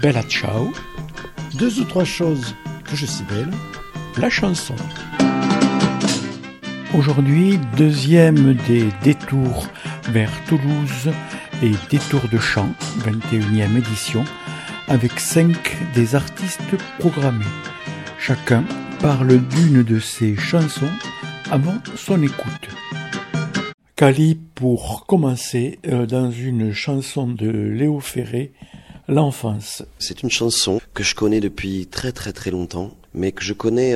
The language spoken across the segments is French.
Bella Ciao. 2 ou 3 choses que je sais belle. La chanson. Aujourd'hui, deuxième des détours vers Toulouse et détours de chant, 21e édition, avec 5 des artistes programmés. Chacun parle d'une de ses chansons avant son écoute. Cali, pour commencer, dans une chanson de Léo Ferré, L'enfance. C'est une chanson que je connais depuis très très très longtemps, mais que je connais...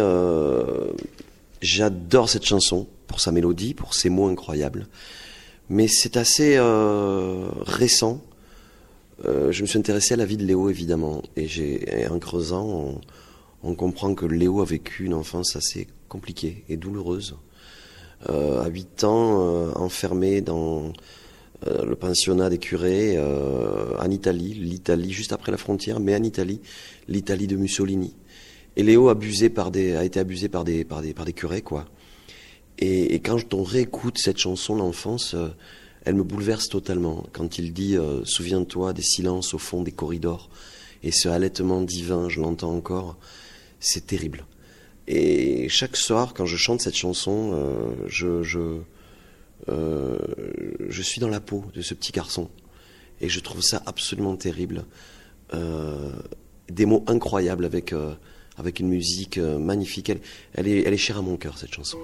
J'adore cette chanson pour sa mélodie, pour ses mots incroyables, mais c'est assez récent. Je me suis intéressé à la vie de Léo, évidemment, et en creusant, on comprend que Léo a vécu une enfance assez compliquée et douloureuse. À 8 ans, enfermé dans le pensionnat des curés en Italie, l'Italie juste après la frontière, mais en Italie, l'Italie de Mussolini. Et Léo a été abusé par des curés, quoi. Et quand on réécoute cette chanson, L'enfance, elle me bouleverse totalement. Quand il dit « Souviens-toi des silences au fond des corridors » et ce halètement divin, je l'entends encore, c'est terrible. Et chaque soir, quand je chante cette chanson, je suis dans la peau de ce petit garçon. Et je trouve ça absolument terrible. Des mots incroyables avec une musique magnifique. Elle est chère à mon cœur, cette chanson.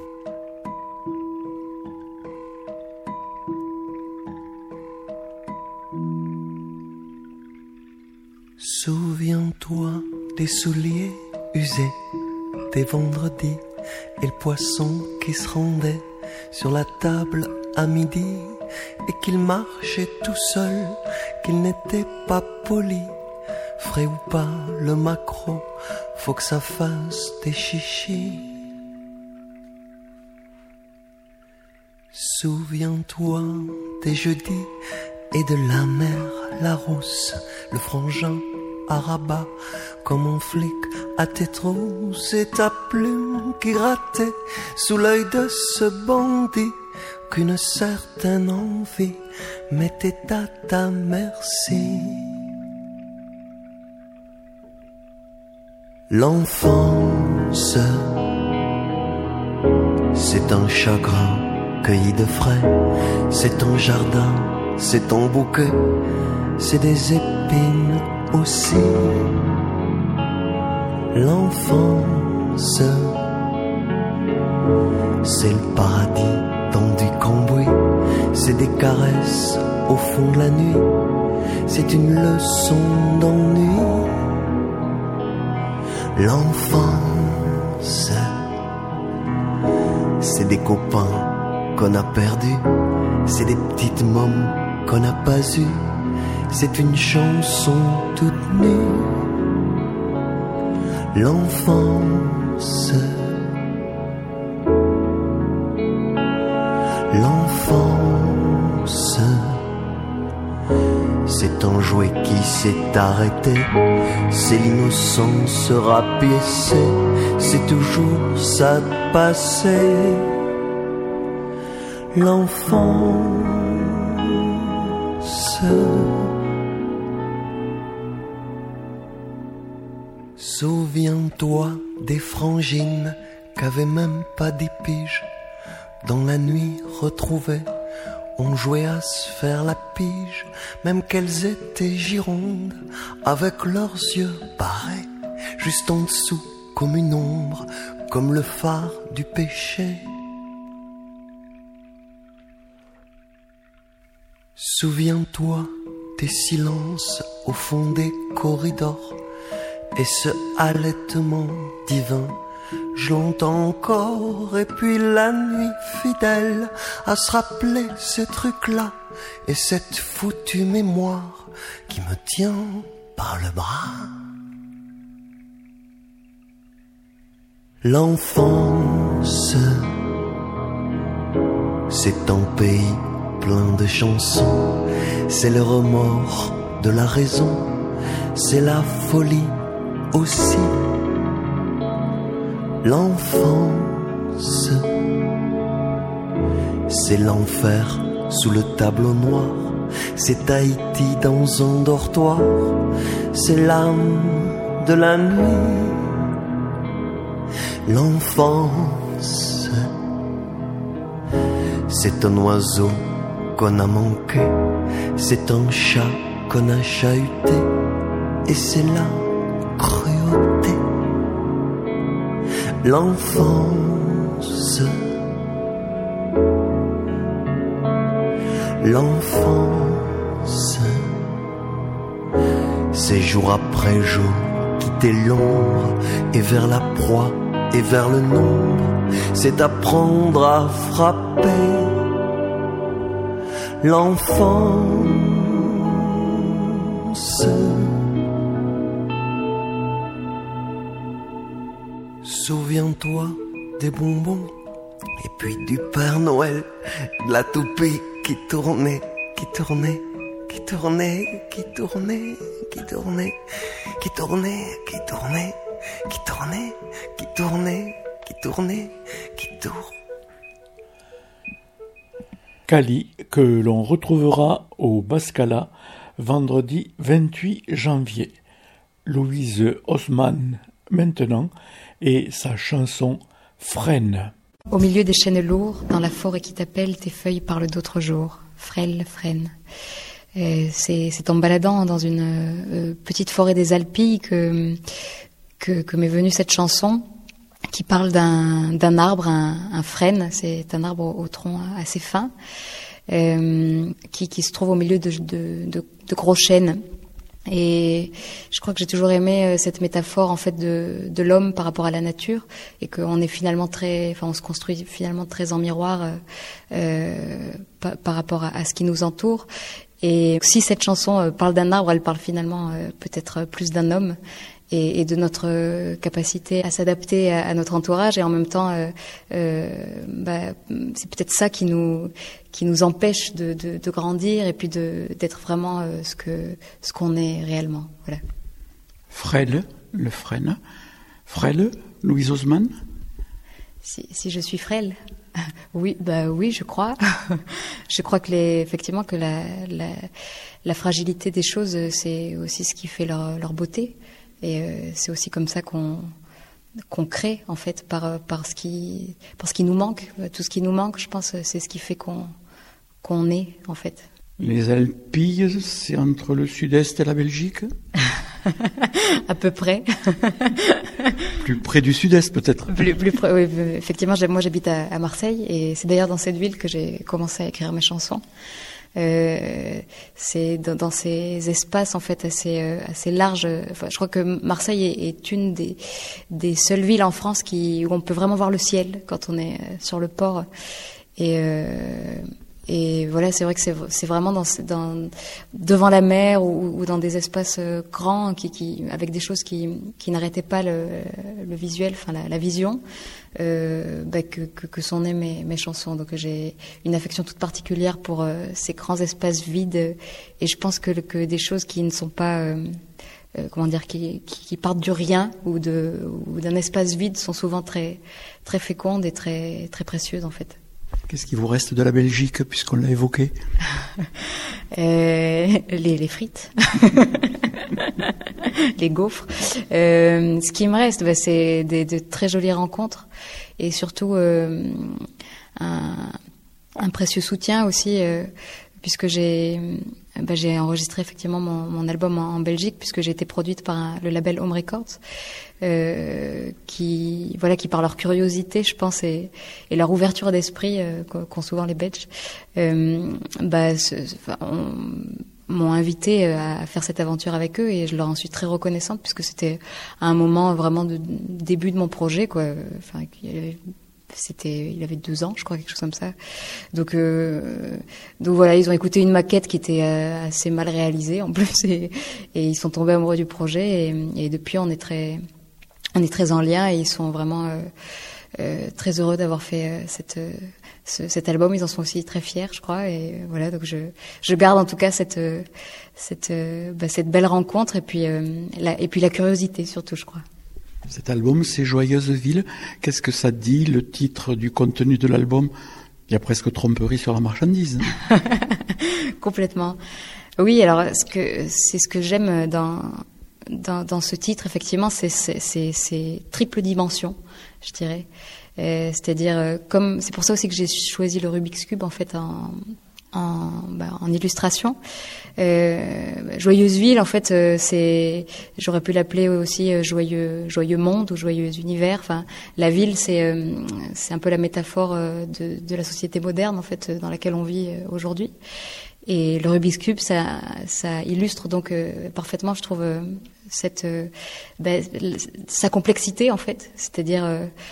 Souviens-toi des souliers usés, des vendredis, et le poisson qui se rendait sur la table à midi, et qu'il marchait tout seul, qu'il n'était pas poli. Frais ou pas, le maquereau, faut que ça fasse des chichis. Souviens-toi des jeudis et de la mer Larousse, le frangin à Rabat, comme un flic à tes trousses, et ta plume qui grattait sous l'œil de ce bandit qu'une certaine envie mettait à ta merci. L'enfance, c'est un chagrin cueilli de frais, c'est ton jardin, c'est ton bouquet, c'est des épines aussi. L'enfance, c'est le paradis dans du cambouis, c'est des caresses au fond de la nuit, c'est une leçon d'ennui. L'enfance, c'est des copains qu'on a perdus, c'est des petites mômes qu'on n'a pas eues, c'est une chanson toute nue. L'enfance, l'enfance, c'est un jouet qui s'est arrêté, c'est l'innocence rapiécée, c'est toujours ça de passé. L'enfance, souviens-toi des frangines qu'avaient même pas 10 piges. Dans la nuit retrouvée, on jouait à se faire la pige, même qu'elles étaient girondes, avec leurs yeux barrés, juste en dessous comme une ombre, comme le phare du péché. Souviens-toi des silences au fond des corridors, et ce halètement divin, je l'entends encore. Et puis la nuit fidèle à se rappeler ces trucs-là, et cette foutue mémoire qui me tient par le bras. L'enfance, c'est un pays plein de chansons, c'est le remords de la raison, c'est la folie aussi. L'enfance, c'est l'enfer sous le tableau noir, c'est Tahiti dans un dortoir, c'est l'âme de la nuit. L'enfance, c'est un oiseau qu'on a manqué, c'est un chat qu'on a chahuté, et c'est la cruauté. L'enfance, l'enfance, c'est jour après jour quitter l'ombre et vers la proie et vers le nombre, c'est apprendre à frapper. L'enfance, souviens-toi des bonbons et puis du Père Noël, de la toupie qui tournait, qui tournait, qui tournait, qui tournait, qui tournait, qui tournait, qui tournait, qui tournait, qui tournait, qui tournait, qui tourne. Kali, que l'on retrouvera au Baskala vendredi 28 janvier. Louise Haussmann maintenant et sa chanson Frêne. Au milieu des chênes lourds, dans la forêt qui t'appelle, tes feuilles parlent d'autres jours. Frêle, frêne. C'est en baladant dans une petite forêt des Alpilles que m'est venue cette chanson qui parle d'un arbre, un frêne. C'est un arbre au tronc assez fin qui se trouve au milieu de gros chênes. Et je crois que j'ai toujours aimé cette métaphore en fait de l'homme par rapport à la nature, et qu'on est finalement on se construit finalement très en miroir par rapport à ce qui nous entoure. Et si cette chanson parle d'un arbre, elle parle finalement peut-être plus d'un homme et de notre capacité à s'adapter à notre entourage, et en même temps c'est peut-être ça qui nous empêche de grandir et puis d'être vraiment ce qu'on est réellement. Voilà. Frêle, le frêne. Frêle, Louise Haussmann. Si je suis frêle, oui, je crois. Je crois que effectivement que la fragilité des choses, c'est aussi ce qui fait leur beauté. Et c'est aussi comme ça qu'on crée en fait par ce qui nous manque. Tout ce qui nous manque, je pense, c'est ce qui fait qu'on est en fait. Les Alpilles, c'est entre le sud-est et la Belgique? À peu près. Plus près du sud-est peut-être. Plus près, oui, effectivement, moi j'habite à Marseille, et c'est d'ailleurs dans cette ville que j'ai commencé à écrire mes chansons. C'est dans ces espaces en fait assez larges. Enfin, je crois que Marseille est une des seules villes en France où on peut vraiment voir le ciel quand on est sur le port. Et voilà, c'est vrai que c'est vraiment devant la mer ou dans des espaces grands avec des choses qui n'arrêtaient pas le visuel, enfin la vision, que sont nées mes chansons. Donc j'ai une affection toute particulière pour ces grands espaces vides, et je pense que des choses qui ne sont pas qui partent du rien ou d'un espace vide sont souvent très très fécondes et très très précieuses en fait. Qu'est-ce qui vous reste de la Belgique, puisqu'on l'a évoqué? Les frites, les gaufres. Ce qui me reste, c'est de très jolies rencontres, et surtout un précieux soutien aussi, puisque j'ai enregistré effectivement mon album en Belgique, puisque j'ai été produite par le label Home Records, qui par leur curiosité, je pense, et leur ouverture d'esprit qu'ont souvent les Belges, m'ont invité à faire cette aventure avec eux, et je leur en suis très reconnaissante, puisque c'était à un moment vraiment de début de mon projet, quoi. Enfin, il avait 2 ans, je crois, quelque chose comme ça. Donc voilà, ils ont écouté une maquette qui était assez mal réalisée en plus, et ils sont tombés amoureux du projet, et depuis on est très en lien, et ils sont vraiment très heureux d'avoir fait cet album. Ils en sont aussi très fiers, je crois, et voilà, donc je garde en tout cas cette belle rencontre, et puis la curiosité surtout, je crois. Cet album, c'est Joyeuse Ville. Qu'est-ce que ça dit, le titre du contenu de l'album? Il y a presque tromperie sur la marchandise. Complètement. Oui, alors c'est ce que j'aime dans ce titre, effectivement, c'est triple dimension, je dirais. C'est-à-dire, c'est pour ça aussi que j'ai choisi le Rubik's Cube en fait en illustration. Joyeuse ville, en fait, j'aurais pu l'appeler aussi joyeux monde ou joyeux univers. Enfin, la ville, c'est un peu la métaphore de la société moderne en fait dans laquelle on vit aujourd'hui. Et le Rubik's Cube, ça illustre donc parfaitement, je trouve, sa complexité en fait, c'est-à-dire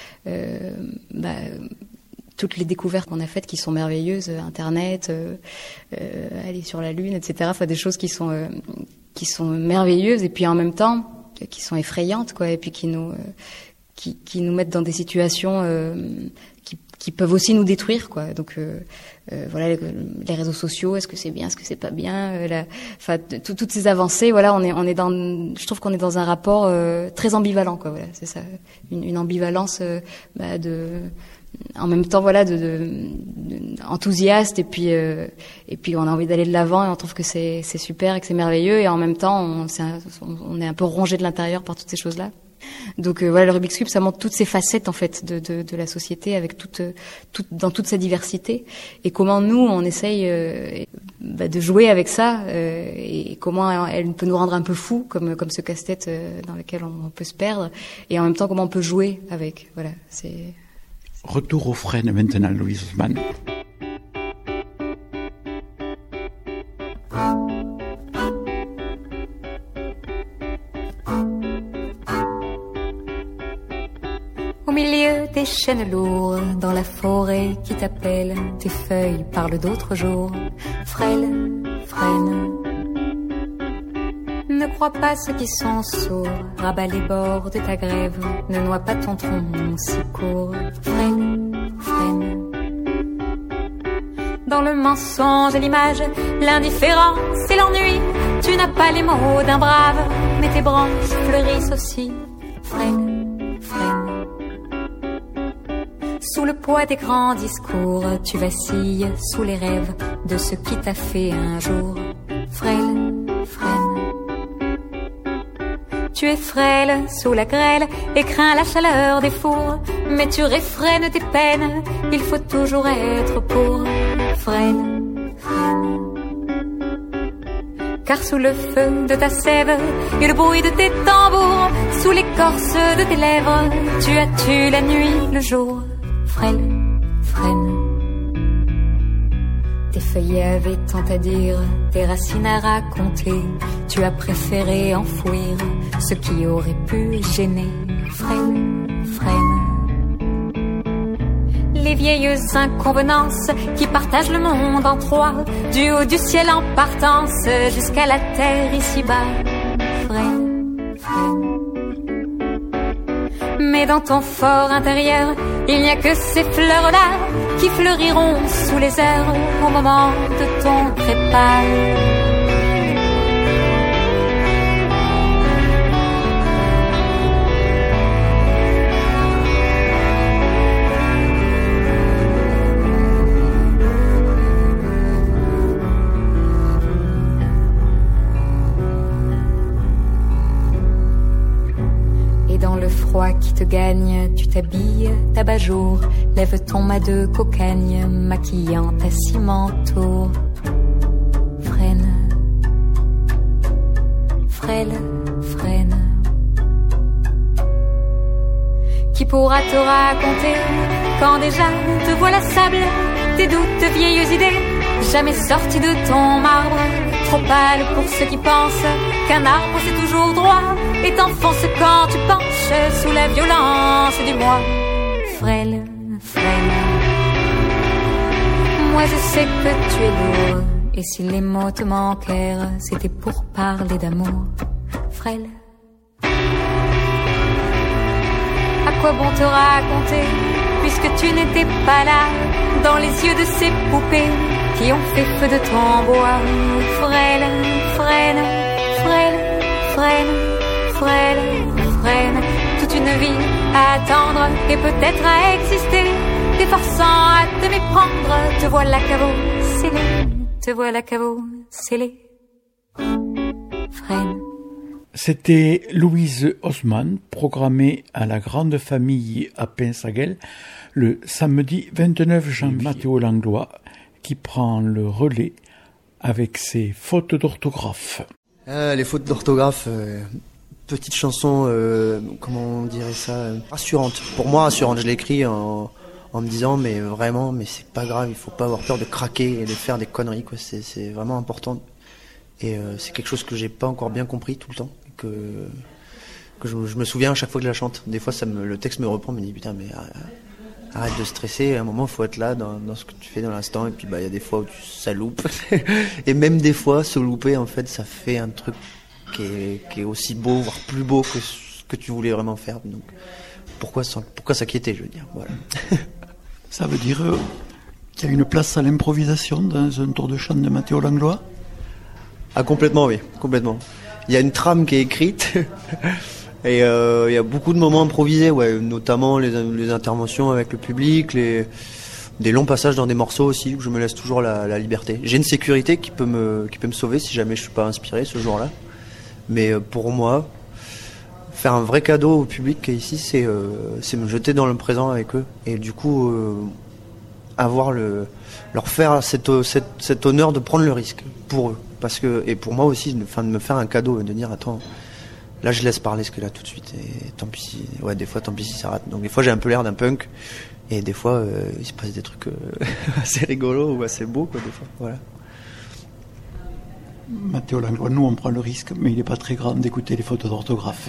toutes les découvertes qu'on a faites qui sont merveilleuses, Internet, aller sur la Lune, etc. Enfin, des choses qui sont merveilleuses et puis en même temps qui sont effrayantes, quoi, et puis qui nous mettent dans des situations qui peuvent aussi nous détruire, quoi. Donc voilà, les réseaux sociaux, est-ce que c'est bien, est-ce que c'est pas bien, toutes ces avancées, voilà, je trouve qu'on est dans un rapport très ambivalent, quoi. Voilà, c'est ça, une ambivalence en même temps, voilà, enthousiaste et puis on a envie d'aller de l'avant et on trouve que c'est super et que c'est merveilleux et en même temps on est un peu rongé de l'intérieur par toutes ces choses-là. Donc voilà, le Rubik's Cube, ça montre toutes ces facettes en fait de la société avec dans toute sa diversité et comment nous on essaye de jouer avec ça et comment elle peut nous rendre un peu fous comme ce casse-tête dans lequel on peut se perdre et en même temps comment on peut jouer avec. Voilà, c'est retour au frêne maintenant, Louise Haussmann. Au milieu des chênes lourds, dans la forêt qui t'appelle, tes feuilles parlent d'autres jours. Frêle, frêne. Ne crois pas ceux qui sont sourds, rabat les bords de ta grève, ne noie pas ton tronc si court. Frêne, frêne. Dans le mensonge et l'image, l'indifférence et l'ennui, tu n'as pas les mots d'un brave, mais tes branches fleurissent aussi. Frêne, frêne. Sous le poids des grands discours, tu vacilles sous les rêves de ce qui t'a fait un jour. Frêle, frêne. Tu es frêle sous la grêle et crains la chaleur des fours, mais tu réfrènes tes peines, il faut toujours être pour. Frêle, frêne. Car sous le feu de ta sève et le bruit de tes tambours, sous l'écorce de tes lèvres, tu as tué la nuit, le jour. Frêle, frêne. Tes feuillets avaient tant à dire, tes racines à raconter, tu as préféré enfouir ce qui aurait pu gêner. Frêne, frêne. Les vieilles inconvenances qui partagent le monde en trois, du haut du ciel en partance jusqu'à la terre ici-bas. Frêne, frêne. Mais dans ton fort intérieur, il n'y a que ces fleurs-là qui fleuriront sous les airs au moment de ton trépas. Qui te gagne, tu t'habilles d'abat-jour, lève ton mât de cocagne, maquillant ta cimentour. Frêne, frêle, frêne. Qui pourra te raconter quand déjà te voilà sable, tes doutes, vieilles idées, jamais sorties de ton marbre, trop pâle pour ceux qui pensent qu'un arbre c'est toujours droit et t'enfonce quand tu penches sous la violence du moi. Frêle, frêle. Moi je sais que tu es lourd, et si les mots te manquèrent, c'était pour parler d'amour. Frêle. À quoi bon te raconter, puisque tu n'étais pas là, dans les yeux de ces poupées qui ont fait feu de ton bois. Frêle, frêle, frêle, frêle, frêle, frêle. Toute une vie à attendre et peut-être à exister, t'efforçant à te méprendre, te voilà caveau scellé, te voilà caveau scellé. Freine. C'était Louise Haussmann, programmée à la Grande Famille à Pinsaguel le samedi 29 janvier. Mathéo Langlois qui prend le relais avec ses fautes d'orthographe. Les fautes d'orthographe, petite chanson, comment on dirait ça, rassurante. Pour moi, rassurante. Je l'écris en me disant, mais vraiment, mais c'est pas grave, il faut pas avoir peur de craquer et de faire des conneries, quoi. C'est vraiment important. Et c'est quelque chose que j'ai pas encore bien compris tout le temps. Que je me souviens à chaque fois que je la chante. Des fois, le texte me reprend, me dit putain, mais arrête de stresser. À un moment, il faut être là dans ce que tu fais dans l'instant. Et puis, il y a des fois où ça loupe. Et même des fois, se louper, en fait, ça fait un truc qui est aussi beau, voire plus beau que ce que tu voulais vraiment faire. Donc, pourquoi s'inquiéter, je veux dire. Voilà. Ça veut dire qu'il y a une place à l'improvisation dans un tour de chant de Mathéo Langlois? Ah, complètement, oui, complètement. Il y a une trame qui est écrite et il y a beaucoup de moments improvisés, ouais, notamment les interventions avec le public, des longs passages dans des morceaux aussi où je me laisse toujours la liberté. J'ai une sécurité qui peut me sauver si jamais je suis pas inspiré ce jour-là. Mais pour moi, faire un vrai cadeau au public qui est ici, c'est me jeter dans le présent avec eux et du coup leur faire cet honneur de prendre le risque pour eux. Parce que, et pour moi aussi, de me faire un cadeau, de dire attends, là je laisse parler ce que là tout de suite, et tant pis si, ouais, des fois tant pis si ça rate. Donc des fois j'ai un peu l'air d'un punk, et des fois il se passe des trucs assez rigolos ou assez beaux, quoi, des fois, voilà. Mathéo Langlois, nous on prend le risque, mais il n'est pas très grand d'écouter les fautes d'orthographe.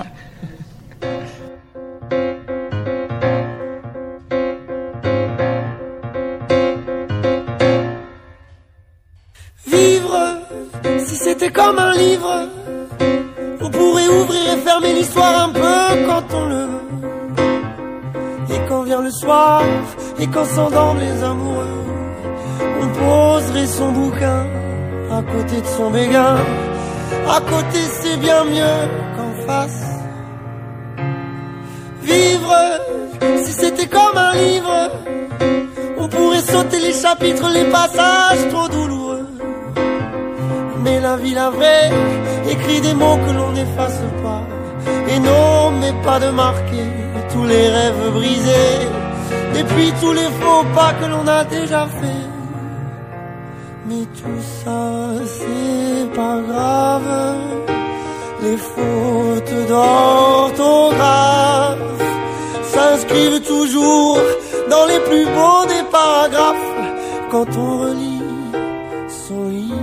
C'était comme un livre, on pourrait ouvrir et fermer l'histoire un peu quand on le veut. Et quand vient le soir, et quand s'endorment les amoureux, on poserait son bouquin à côté de son béguin. À côté c'est bien mieux qu'en face. Vivre, si c'était comme un livre, on pourrait sauter les chapitres, les passages trop douloureux. Mais la vie, la vraie, écrit des mots que l'on n'efface pas. Et non, mais pas de marquer tous les rêves brisés. Et puis tous les faux pas que l'on a déjà fait. Mais tout ça, c'est pas grave. Les fautes d'orthographe s'inscrivent toujours dans les plus beaux des paragraphes. Quand on relit son livre,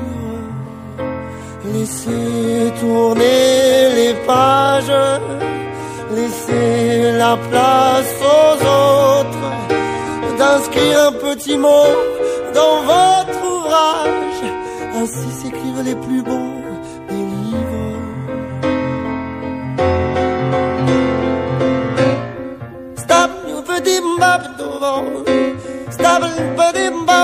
laissez tourner les pages, laissez la place aux autres d'inscrire un petit mot dans votre ouvrage. Ainsi s'écrivent les plus beaux des livres. Stop, you petit mbap devant. Stop, petit mbap,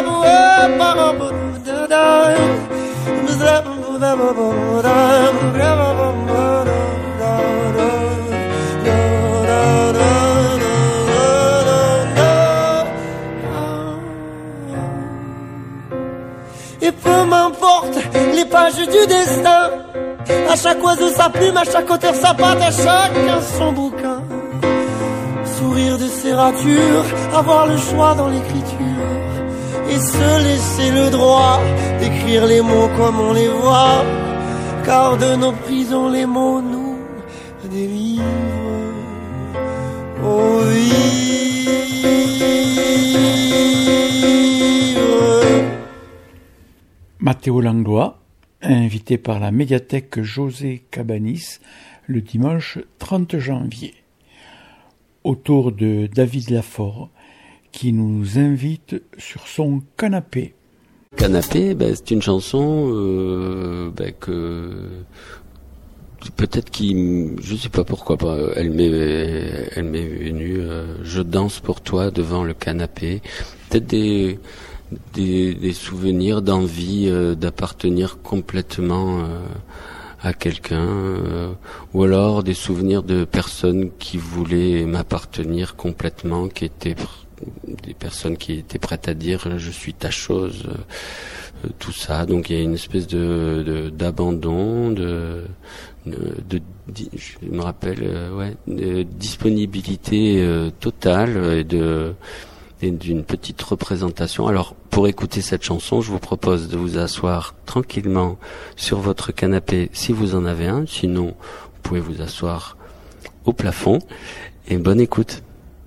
et peu m'importe les pages du destin, à chaque oiseau sa plume, à chaque auteur sa patte, à chacun son bouquin. Sourire de serrature, avoir le choix dans l'écriture, et se laisser le droit d'écrire les mots comme on les voit, car de nos prisons les mots nous délivrent. Oh, vivre. Mathéo Langlois, invité par la médiathèque José Cabanis le dimanche 30 janvier. Autour de David Lafort, qui nous invite sur son canapé. Canapé, c'est une chanson que peut-être je sais pas pourquoi elle m'est venue. Je danse pour toi devant le canapé. Peut-être des souvenirs d'envie d'appartenir complètement à quelqu'un, ou alors des souvenirs de personnes qui voulaient m'appartenir complètement, qui étaient des personnes qui étaient prêtes à dire je suis ta chose, tout ça. Donc il y a une espèce d'abandon, je me rappelle, de disponibilité totale et d'une petite représentation. Alors, pour écouter cette chanson, je vous propose de vous asseoir tranquillement sur votre canapé si vous en avez un. Sinon, vous pouvez vous asseoir au plafond. Et bonne écoute.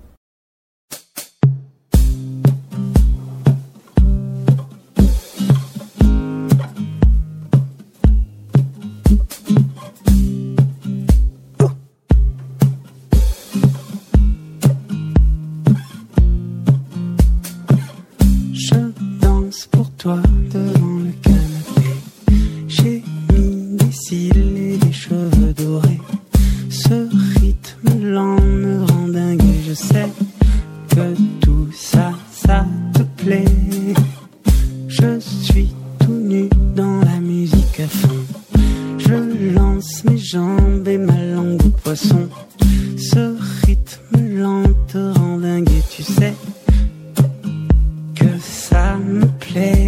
Toi devant le canapé, j'ai mis des cils et des cheveux dorés. Ce rythme lent me rend dingue et je sais que tout ça, ça te plaît. Je suis tout nu dans la musique à fond. Je lance mes jambes et ma langue au poisson. Ce rythme lent te rend dingue et tu sais que ça me plaît.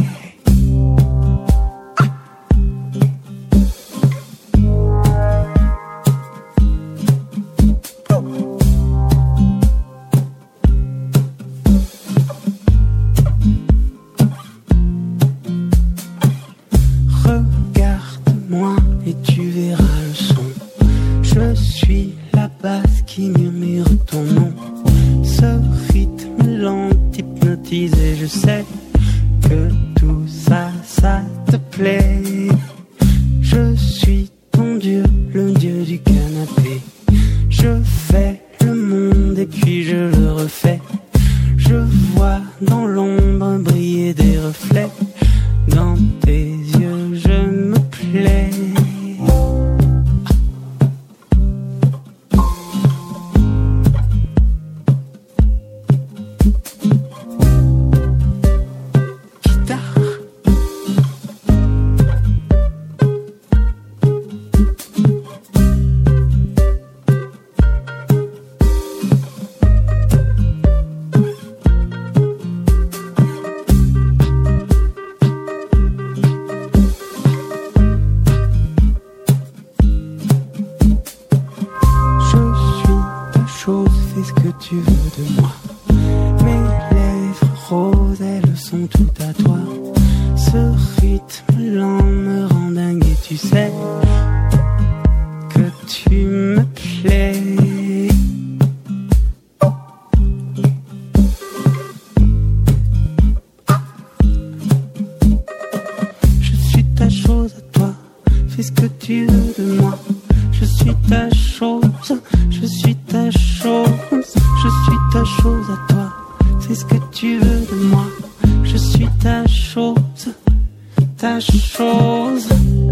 Regarde-moi et tu verras le son. Je suis la basse qui murmure ton nom. Ce rythme lent t'hypnotise et je sais que tout ça, ça te plaît. Je suis ton dieu, le dieu du canapé. Je fais le monde et puis je le refais. Je vois dans l'ombre briller des reflets. Dans tes yeux je me plais. Fais ce que tu veux de moi. Mes lèvres roses, elles sont toutes à toi. Ce rythme lent me rend dingue et tu sais que tu me plais. Je suis ta chose à toi. Fais ce que tu veux de moi. Je suis ta chose, je suis ta chose, je suis ta chose à toi. Fais ce que tu veux de moi. Je suis ta chose, ta chose.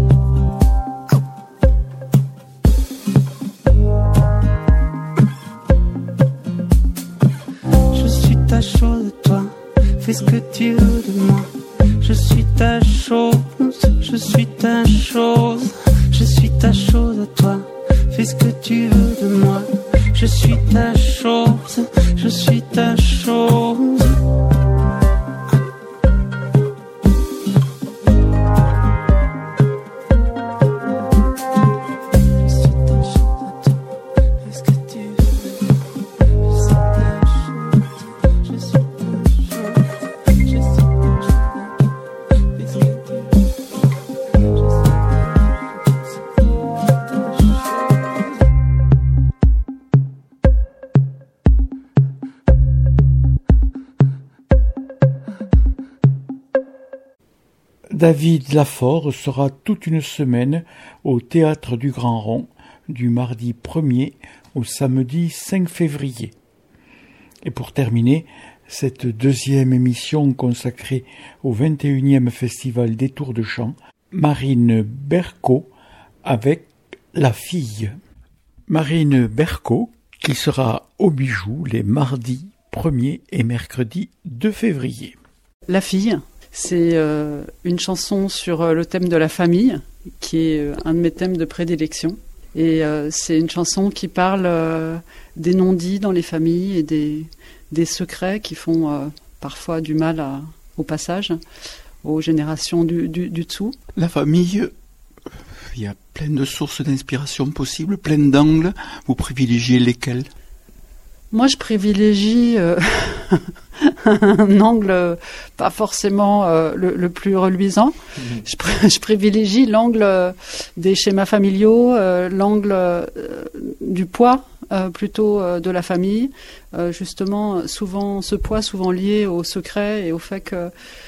Je suis ta chose à toi. Fais ce que tu veux de moi. Je suis ta chose, je suis ta chose. Je suis ta chose à toi, fais ce que tu veux de moi. Je suis ta chose, je suis ta chose. David Lafort sera toute une semaine au Théâtre du Grand Rond du mardi 1er au samedi 5 février. Et pour terminer, cette deuxième émission consacrée au 21e Festival des Tours de Chant, Marine Bercot avec La Fille. Marine Bercot qui sera au Bijou les mardis 1er et mercredi 2 février. La Fille, c'est une chanson sur le thème de la famille, qui est un de mes thèmes de prédilection. Et c'est une chanson qui parle des non-dits dans les familles et des secrets qui font parfois du mal au passage, aux générations du dessous. La famille, il y a plein de sources d'inspiration possibles, plein d'angles. Vous privilégiez lesquels ? Moi, je privilégie un angle pas forcément le plus reluisant. Je privilégie l'angle des schémas familiaux, l'angle du poids plutôt de la famille. Justement, ce poids souvent lié au secret et au fait que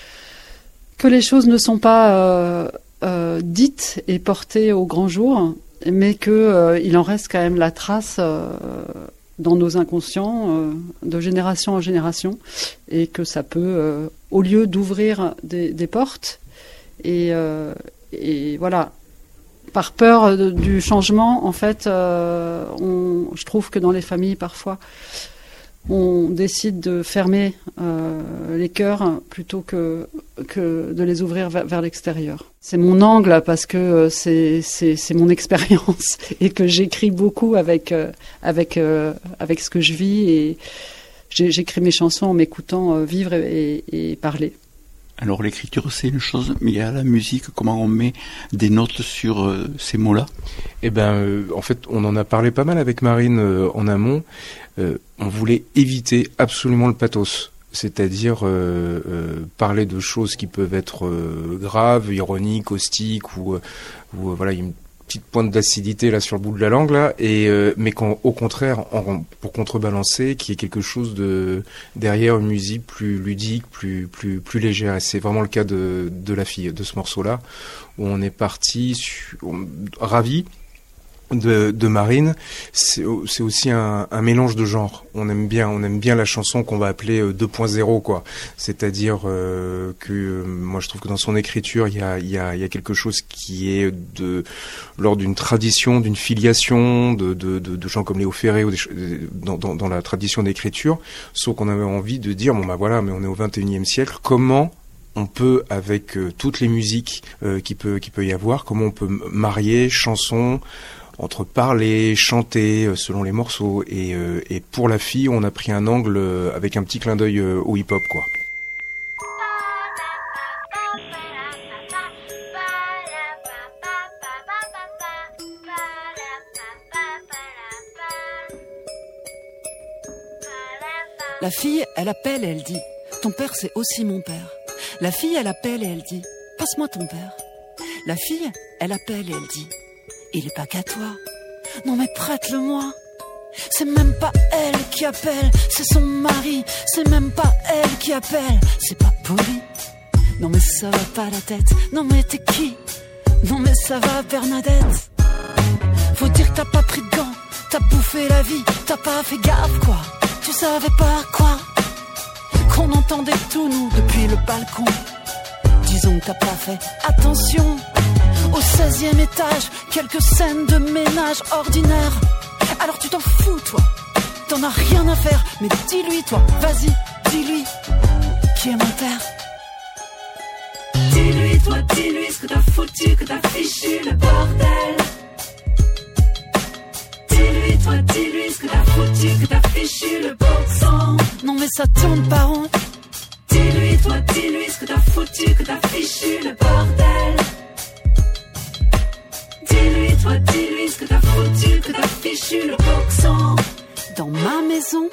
les choses ne sont pas dites et portées au grand jour, mais qu'il en reste quand même la trace dans nos inconscients, de génération en génération, et que ça peut, au lieu d'ouvrir des portes, et voilà, par peur du changement, en fait, je trouve que dans les familles, parfois, on décide de fermer les cœurs plutôt que de les ouvrir vers l'extérieur. C'est mon angle parce que c'est mon expérience et que j'écris beaucoup avec ce que je vis, et j'écris mes chansons en m'écoutant vivre et parler. Alors l'écriture c'est une chose, mais il y a la musique, comment on met des notes sur ces mots-là ? Eh ben, en fait, on en a parlé pas mal avec Marine en amont. On voulait éviter absolument le pathos, c'est-à-dire parler de choses qui peuvent être graves, ironiques, caustiques, ou voilà, il y a une petite pointe d'acidité là sur le bout de la langue là, mais au contraire, pour contrebalancer, qu'il y ait quelque chose derrière une musique plus ludique, plus légère. Et c'est vraiment le cas de La Fille, de ce morceau-là, où on est parti ravi de Marine. C'est aussi un mélange de genres. On aime bien la chanson qu'on va appeler 2.0 quoi. C'est-à-dire que moi je trouve que dans son écriture il y a quelque chose qui est lors d'une tradition, d'une filiation de gens comme Léo Ferré, ou dans la tradition d'écriture, sauf qu'on avait envie de dire bon bah voilà, mais on est au 21e siècle, comment on peut, avec toutes les musiques qui peut y avoir, comment on peut marier chansons entre parler, chanter, selon les morceaux. Et pour La Fille, on a pris un angle avec un petit clin d'œil au hip-hop, quoi. La fille, elle appelle et elle dit « Ton père, c'est aussi mon père ». La fille, elle appelle et elle dit « Passe-moi ton père ». La fille, elle appelle et elle dit « Il est pas qu'à toi. Non mais prête-le-moi. » C'est même pas elle qui appelle, c'est son mari. C'est même pas elle qui appelle, c'est pas poli. Non mais ça va pas la tête. Non mais t'es qui? Non mais ça va Bernadette. Faut dire que t'as pas pris de gants, t'as bouffé la vie, t'as pas fait gaffe quoi. Tu savais pas quoi, qu'on entendait tout nous depuis le balcon. Disons que t'as pas fait attention. Au 16e étage, quelques scènes de ménage ordinaire. Alors tu t'en fous toi, t'en as rien à faire. Mais dis-lui toi, vas-y, dis-lui qui est mon père. Dis-lui toi, dis-lui ce que t'as foutu, que t'as fichu le bordel. Dis-lui toi, dis-lui ce que t'as foutu, que t'as fichu le boxon. Non mais ça tourne pas rond. Dis-lui toi, dis-lui ce que t'as foutu, que t'as fichu le bordel. Dis-lui toi, dis-lui ce que t'as foutu, que t'as fichu le boxon. Dans ma maison.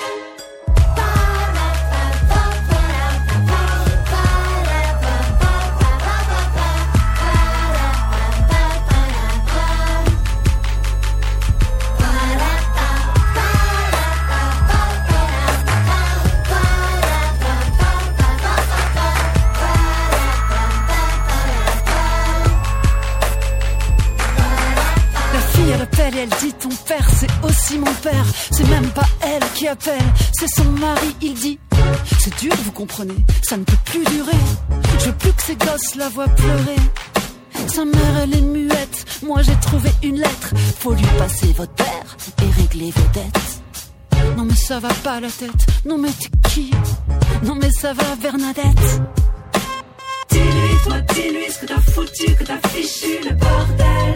Elle dit ton père c'est aussi mon père. C'est même pas elle qui appelle, c'est son mari. Il dit c'est dur vous comprenez, ça ne peut plus durer. Je veux plus que ces gosses la voient pleurer. Sa mère elle est muette, moi j'ai trouvé une lettre. Faut lui passer votre père et régler vos dettes. Non mais ça va pas la tête. Non mais t'es qui? Non mais ça va Bernadette. Dis-lui toi, dis-lui ce que t'as foutu, que t'as fichu le bordel.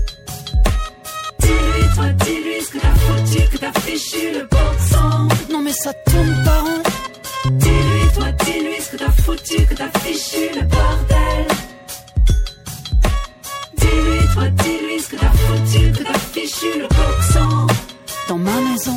Dis-lui toi, dis-lui ce que t'as foutu, que t'as fichu le boxon. Non mais mais ça tourne pas rond. Dis-lui, toi, dis-lui ce que t'as foutu, que t'as fichu le bordel. Dis-lui, toi, dis-lui ce que t'as foutu, que t'as fichu le boxon. Dans ma maison.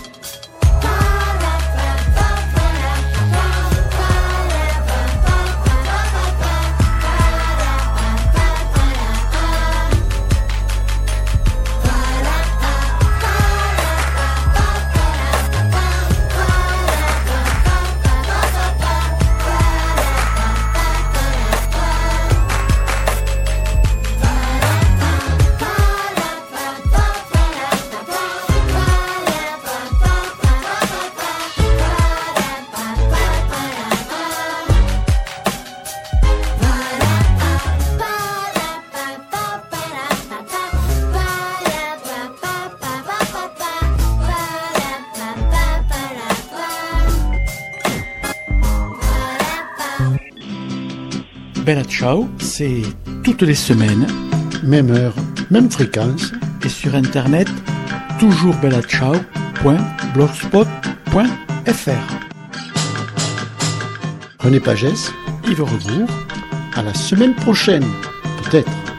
Bella Ciao, c'est toutes les semaines. Même heure, même fréquence. Et sur internet, toujours bellaciao.blogspot.fr. René Pagès, Yves Rebourg. À la semaine prochaine, peut-être.